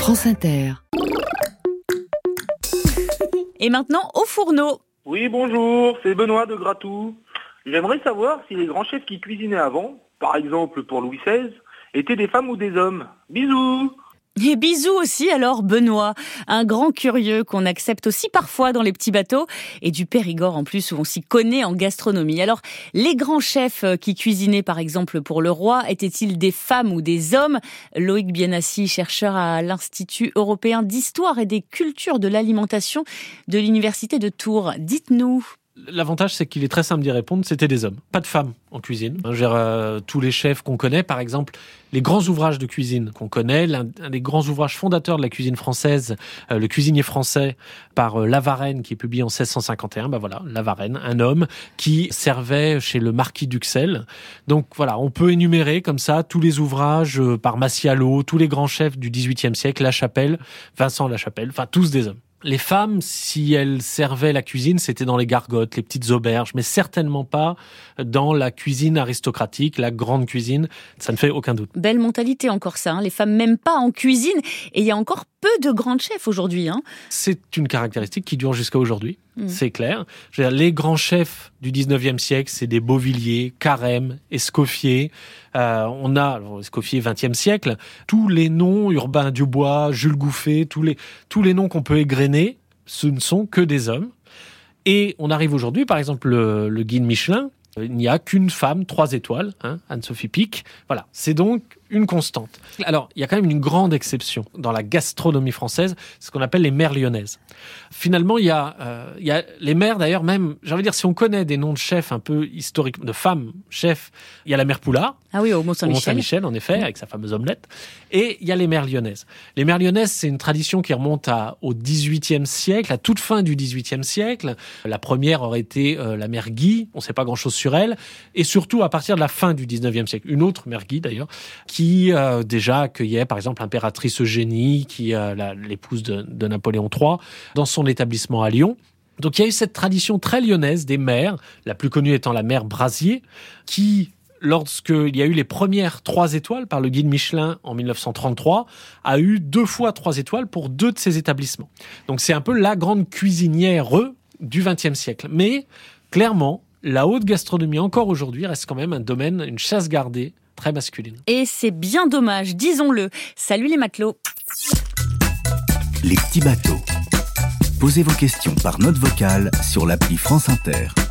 France Inter. Et maintenant, au fourneau. Oui, bonjour, c'est Benoît de Gratou. J'aimerais savoir si les grands chefs qui cuisinaient avant, par exemple pour Louis XVI, étaient des femmes ou des hommes. Bisous! Et bisous aussi alors Benoît, un grand curieux qu'on accepte aussi parfois dans les petits bateaux, et du Périgord en plus où on s'y connaît en gastronomie. Alors, les grands chefs qui cuisinaient par exemple pour le roi, étaient-ils des femmes ou des hommes? Loïc Bienassi, chercheur à l'Institut européen d'histoire et des cultures de l'alimentation de l'université de Tours. Dites-nous. L'avantage, c'est qu'il est très simple d'y répondre, c'était des hommes. Pas de femmes en cuisine. Tous les chefs qu'on connaît, par exemple, les grands ouvrages de cuisine qu'on connaît, l'un des grands ouvrages fondateurs de la cuisine française, le cuisinier français par Lavarenne, qui est publié en 1651, Lavarenne, un homme qui servait chez le marquis d'Uxelles. Donc voilà, on peut énumérer comme ça tous les ouvrages par Massialo, tous les grands chefs du XVIIIe siècle, Lachapelle, Vincent Lachapelle, enfin tous des hommes. Les femmes, si elles servaient la cuisine, c'était dans les gargotes, les petites auberges, mais certainement pas dans la cuisine aristocratique, la grande cuisine. Ça ne fait aucun doute. Belle mentalité encore ça, les femmes même pas en cuisine. Et il y a encore peu de grandes chefs aujourd'hui. C'est une caractéristique qui dure jusqu'à aujourd'hui, c'est clair. Les grands chefs du 19e siècle, c'est des Beauvilliers, Carême, Escoffier. On a Escoffier 20e siècle. Tous les noms, Urbain Dubois, Jules Gouffet, tous les noms qu'on peut égrener, ce ne sont que des hommes. Et on arrive aujourd'hui, par exemple, le guide Michelin, il n'y a qu'une femme, 3 étoiles, Anne-Sophie Pic. Voilà, c'est donc une constante. Alors, il y a quand même une grande exception dans la gastronomie française, ce qu'on appelle les mères lyonnaises. Finalement, il y a les mères, d'ailleurs, même, j'ai envie de dire, si on connaît des noms de chefs un peu historiques, de femmes chefs, il y a la mère Poulard. Ah oui, au Mont-Saint-Michel. En effet, avec sa fameuse omelette. Et il y a les mères lyonnaises. Les mères lyonnaises, c'est une tradition qui remonte au XVIIIe siècle, à toute fin du XVIIIe siècle. La première aurait été la mère Guy, on ne sait pas grand-chose sur elle, et surtout à partir de la fin du XIXe siècle. Une autre mère Guy, d'ailleurs, qui déjà accueillait, par exemple, l'impératrice Eugénie, qui est l'épouse de Napoléon III, dans son établissement à Lyon. Donc il y a eu cette tradition très lyonnaise des mères, la plus connue étant la mère Brasier, qui, lorsqu'il y a eu les premières 3 étoiles par le guide Michelin en 1933, a eu 2 fois 3 étoiles pour 2 de ses établissements. Donc c'est un peu la grande cuisinière du XXe siècle. Mais clairement, la haute gastronomie, encore aujourd'hui, reste quand même un domaine, une chasse gardée, très masculine. Et c'est bien dommage, disons-le. Salut les matelots. Les petits bateaux. Posez vos questions par note vocale sur l'appli France Inter.